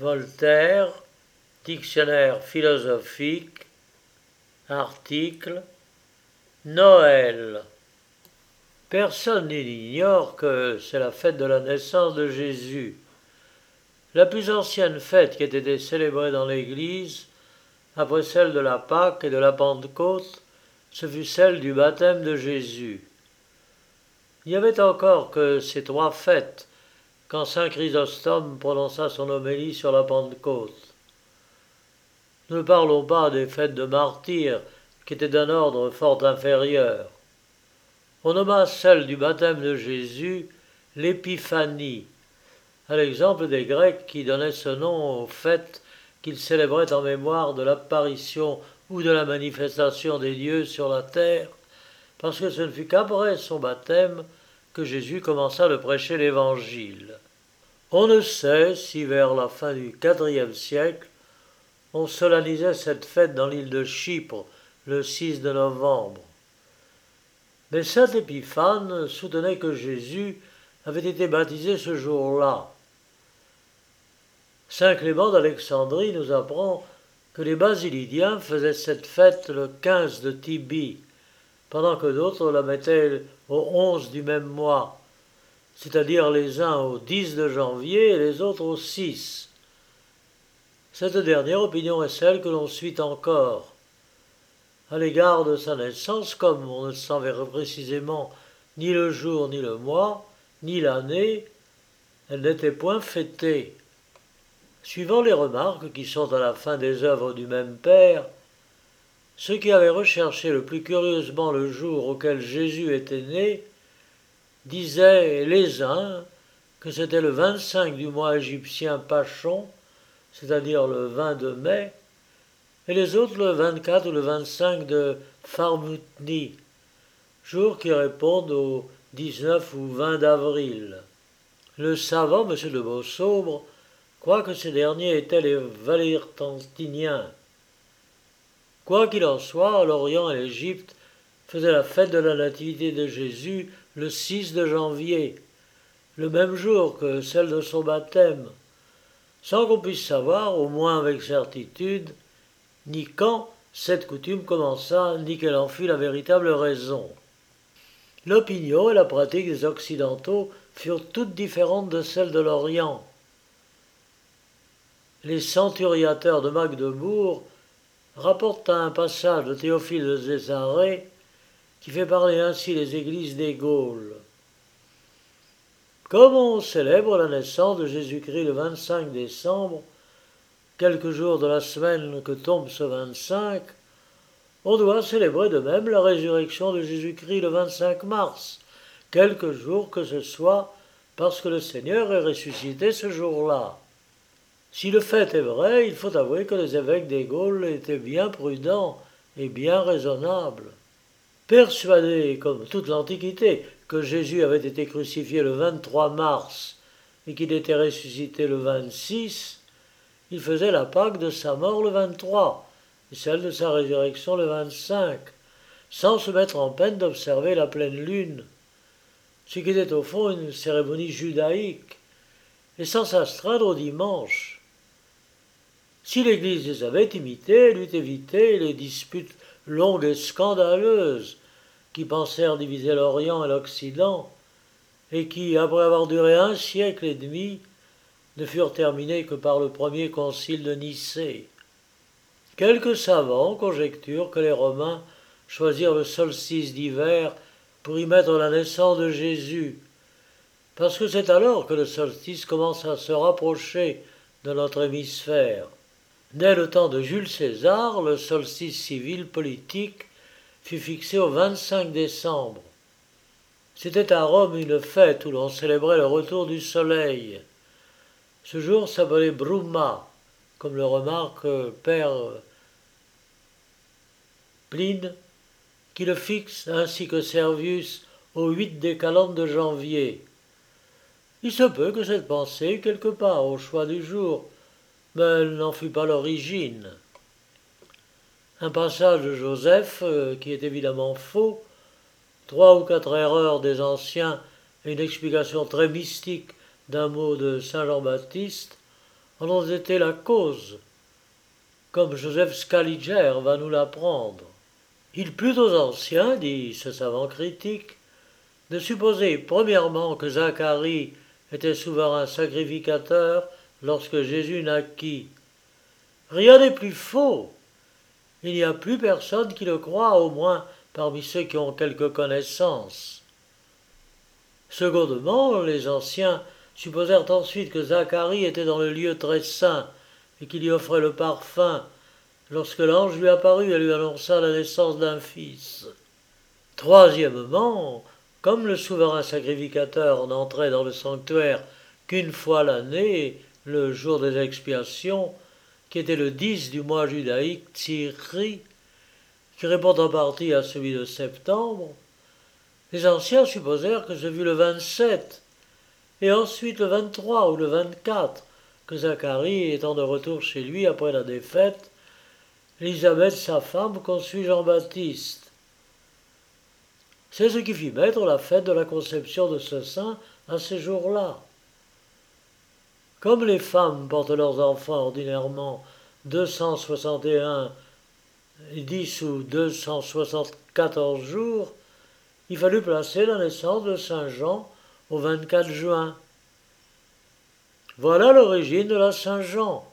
Voltaire, dictionnaire philosophique, article Noël. Personne n'ignore que c'est la fête de la naissance de Jésus. La plus ancienne fête qui ait été célébrée dans l'Église, après celle de la Pâque et de la Pentecôte, ce fut celle du baptême de Jésus. Il n'y avait encore que ces trois fêtes quand saint Chrysostome prononça son homélie sur la Pentecôte. Ne parlons pas des fêtes de martyrs qui étaient d'un ordre fort inférieur. On nomma celle du baptême de Jésus l'épiphanie, à l'exemple des Grecs qui donnaient ce nom aux fêtes qu'ils célébraient en mémoire de l'apparition ou de la manifestation des dieux sur la terre, parce que ce ne fut qu'après son baptême que Jésus commença de prêcher l'Évangile. On ne sait si vers la fin du IVe siècle, on solennisait cette fête dans l'île de Chypre le 6 de novembre. Mais saint Épiphane soutenait que Jésus avait été baptisé ce jour-là. Saint Clément d'Alexandrie nous apprend que les Basilidiens faisaient cette fête le 15 de Tibie, pendant que d'autres la mettaient au 11 du même mois, c'est-à-dire les uns au 10 de janvier et les autres au 6. Cette dernière opinion est celle que l'on suit encore. À l'égard de sa naissance, comme on ne savait précisément ni le jour, ni le mois, ni l'année, elle n'était point fêtée. Suivant les remarques qui sont à la fin des œuvres du même Père, ceux qui avaient recherché le plus curieusement le jour auquel Jésus était né disaient les uns que c'était le 25 du mois égyptien Pachon, c'est-à-dire le 20 de mai, et les autres le 24 ou le 25 de Farmutni, jours qui répondent au 19 ou 20 d'avril. Le savant M. de Beausaubre croit que ces derniers étaient les Valétantiniens. Quoi qu'il en soit, l'Orient et l'Égypte faisaient la fête de la Nativité de Jésus le 6 de janvier, le même jour que celle de son baptême, sans qu'on puisse savoir, au moins avec certitude, ni quand cette coutume commença, ni quelle en fut la véritable raison. L'opinion et la pratique des Occidentaux furent toutes différentes de celles de l'Orient. Les centuriateurs de Magdebourg rapportent un passage de Théophile de Césarée qui fait parler ainsi les églises des Gaules. Comme on célèbre la naissance de Jésus-Christ le 25 décembre, quelques jours de la semaine que tombe ce 25, on doit célébrer de même la résurrection de Jésus-Christ le 25 mars, quelque jour que ce soit, parce que le Seigneur est ressuscité ce jour-là. Si le fait est vrai, il faut avouer que les évêques des Gaules étaient bien prudents et bien raisonnables. Persuadés, comme toute l'Antiquité, que Jésus avait été crucifié le 23 mars et qu'il était ressuscité le 26, ils faisaient la Pâque de sa mort le 23 et celle de sa résurrection le 25, sans se mettre en peine d'observer la pleine lune, ce qui était au fond une cérémonie judaïque, et sans s'astreindre au dimanche. Si l'Église les avait imités, elle eût évité les disputes longues et scandaleuses qui pensèrent diviser l'Orient et l'Occident, et qui, après avoir duré 1 siècle et demi, ne furent terminées que par le premier concile de Nicée. Quelques savants conjecturent que les Romains choisirent le solstice d'hiver pour y mettre la naissance de Jésus, parce que c'est alors que le solstice commence à se rapprocher de notre hémisphère. Dès le temps de Jules César, le solstice civil politique fut fixé au 25 décembre. C'était à Rome une fête où l'on célébrait le retour du soleil. Ce jour s'appelait Bruma, comme le remarque Père Pline, qui le fixe ainsi que Servius au 8 des calendes de janvier. Il se peut que cette pensée eût quelque part au choix du jour, mais elle n'en fut pas l'origine. Un passage de Joseph, qui est évidemment faux, 3 ou 4 erreurs des anciens et une explication très mystique d'un mot de saint Jean-Baptiste, en ont été la cause, comme Joseph Scaliger va nous l'apprendre. Il plut aux anciens, dit ce savant critique, de supposer premièrement que Zacharie était souverain sacrificateur lorsque Jésus naquit. Rien n'est plus faux. Il n'y a plus personne qui le croit, au moins parmi ceux qui ont quelque connaissance. Secondement, les anciens supposèrent ensuite que Zacharie était dans le lieu très saint et qu'il y offrait le parfum lorsque l'ange lui apparut et lui annonça la naissance d'un fils. Troisièmement, comme le souverain sacrificateur n'entrait dans le sanctuaire qu'une fois l'année, le jour des expiations, qui était le 10 du mois judaïque Tsiri, qui répond en partie à celui de septembre, les anciens supposèrent que ce fut le 27, et ensuite le 23 ou le 24, que Zacharie, étant de retour chez lui après la défaite, Élisabeth, sa femme, conçut Jean-Baptiste. C'est ce qui fit mettre la fête de la conception de ce saint à ces jours-là. Comme les femmes portent leurs enfants ordinairement 261 et 10 ou 274 jours, il fallut placer la naissance de Saint Jean au 24 juin. Voilà l'origine de la Saint-Jean.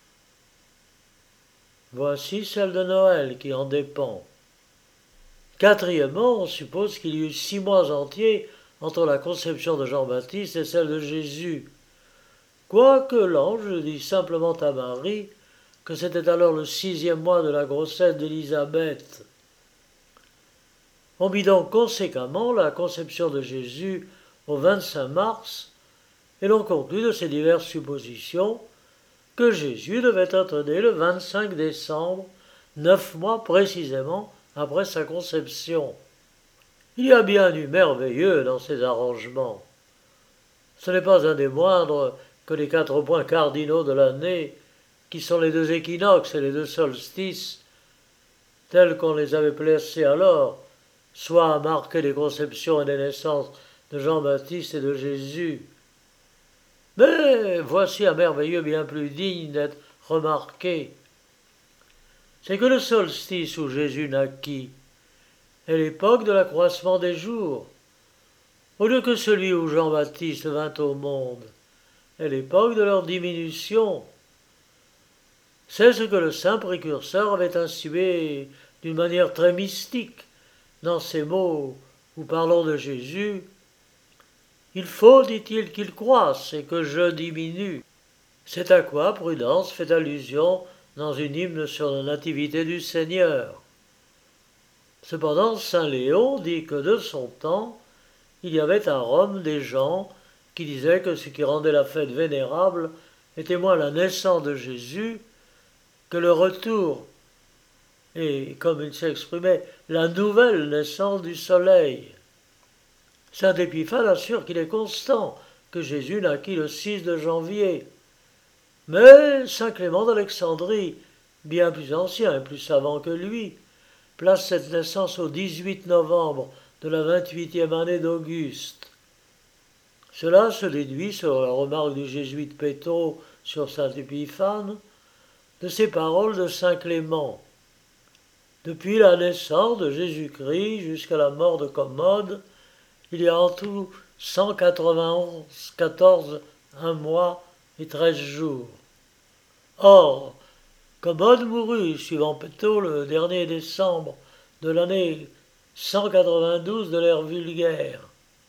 Voici celle de Noël qui en dépend. Quatrièmement, on suppose qu'il y eut 6 mois entiers entre la conception de Jean-Baptiste et celle de Jésus. Quoique l'ange dit simplement à Marie que c'était alors le 6e mois de la grossesse d'Élisabeth. On mit donc conséquemment la conception de Jésus au 25 mars, et l'on conclut de ces diverses suppositions que Jésus devait être né le 25 décembre, 9 mois précisément après sa conception. Il y a bien du merveilleux dans ces arrangements. Ce n'est pas un des moindres que les 4 points cardinaux de l'année, qui sont les 2 équinoxes et les 2 solstices, tels qu'on les avait placés alors, soit à marquer les conceptions et les naissances de Jean-Baptiste et de Jésus. Mais voici un merveilleux bien plus digne d'être remarqué. C'est que le solstice où Jésus naquit est l'époque de l'accroissement des jours, au lieu que celui où Jean-Baptiste vint au monde est l'époque de leur diminution. C'est ce que le saint précurseur avait insinué d'une manière très mystique dans ces mots où parlons de Jésus. Il faut, dit-il, qu'il croisse et que je diminue. C'est à quoi Prudence fait allusion dans une hymne sur la nativité du Seigneur. Cependant, saint Léon dit que de son temps, il y avait à Rome des gens qui disaient que ce qui rendait la fête vénérable était moins la naissance de Jésus que le retour, et, comme il s'exprimait, la nouvelle naissance du soleil. Saint Épiphane assure qu'il est constant que Jésus naquit le 6 de janvier. Mais saint Clément d'Alexandrie, bien plus ancien et plus savant que lui, place cette naissance au 18 novembre de la 28e année d'Auguste. Cela se déduit, sur la remarque du jésuite Pétro sur saint Épiphane, de ces paroles de saint Clément. Depuis la naissance de Jésus-Christ jusqu'à la mort de Commode, il y a en tout 114 un mois et 13 jours. Or, Commode mourut, suivant Pétro, le dernier décembre de l'année 192 de l'ère vulgaire.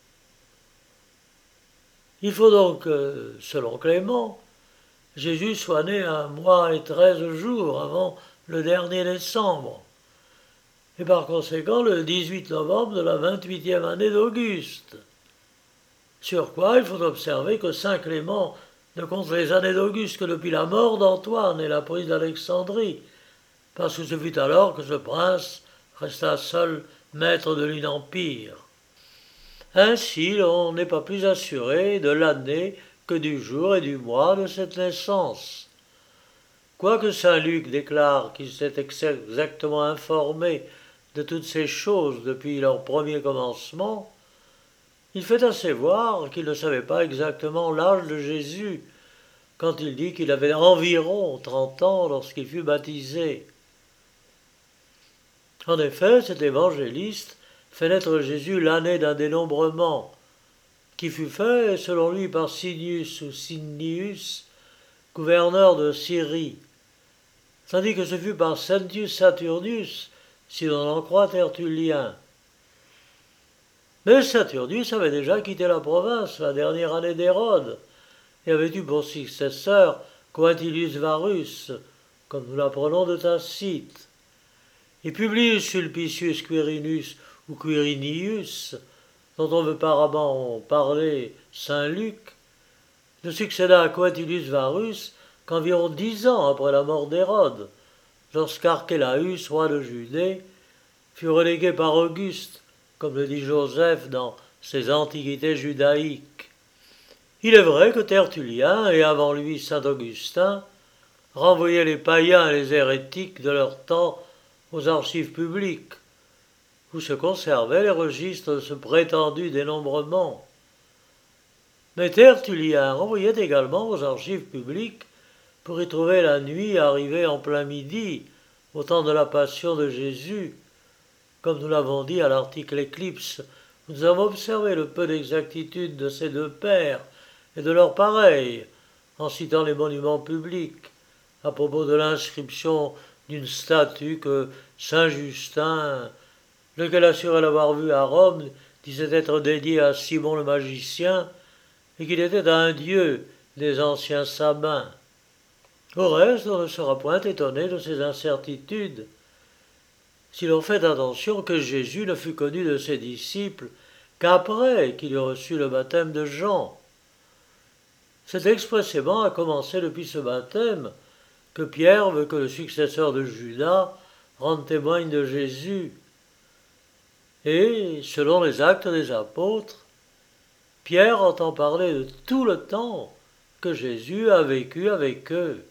Il faut donc que, selon Clément, Jésus soit né 1 mois et 13 jours avant le dernier décembre, et par conséquent le 18 novembre de la 28e année d'Auguste. Sur quoi il faut observer que saint Clément ne compte les années d'Auguste que depuis la mort d'Antoine et la prise d'Alexandrie, parce que ce fut alors que ce prince resta seul maître de l'Empire. Ainsi, l'on n'est pas plus assuré de l'année que du jour et du mois de cette naissance. Quoique saint Luc déclare qu'il s'est exactement informé de toutes ces choses depuis leur premier commencement, il fait assez voir qu'il ne savait pas exactement l'âge de Jésus, quand il dit qu'il avait environ 30 ans lorsqu'il fut baptisé. En effet, cet évangéliste fait naître Jésus l'année d'un dénombrement, qui fut fait, selon lui, par Sinius ou Sinnius, gouverneur de Syrie, tandis que ce fut par Sentius Saturnius, si l'on en croit Tertullien. Mais Saturnius avait déjà quitté la province la dernière année d'Hérode, et avait eu pour successeur Quintilius Varus, comme nous l'apprenons de Tacite. Et Publius Sulpicius Quirinus ou Quirinius, dont on veut apparemment parler Saint Luc, ne succéda à Quintilius Varus qu'environ 10 ans après la mort d'Hérode, lorsqu'Archélaüs, roi de Judée, fut relégué par Auguste, comme le dit Joseph dans ses Antiquités judaïques. Il est vrai que Tertullien, et avant lui saint Augustin, renvoyaient les païens et les hérétiques de leur temps aux archives publiques, où se conservaient les registres de ce prétendu dénombrement. Mais Tertullien renvoyait également aux archives publiques pour y trouver la nuit arrivée en plein midi, au temps de la passion de Jésus, comme nous l'avons dit à l'article Éclipse, où nous avons observé le peu d'exactitude de ces deux pères et de leurs pareils, en citant les monuments publics, à propos de l'inscription d'une statue que saint Justin, lequel assurait l'avoir vue à Rome, disait être dédiée à Simon le magicien, et qu'il était un dieu des anciens Sabins. Au reste, on ne sera point étonné de ces incertitudes, si l'on fait attention que Jésus ne fut connu de ses disciples qu'après qu'il eut reçu le baptême de Jean. C'est expressément à commencer depuis ce baptême que Pierre veut que le successeur de Judas rende témoigne de Jésus. Et, selon les actes des apôtres, Pierre entend parler de tout le temps que Jésus a vécu avec eux.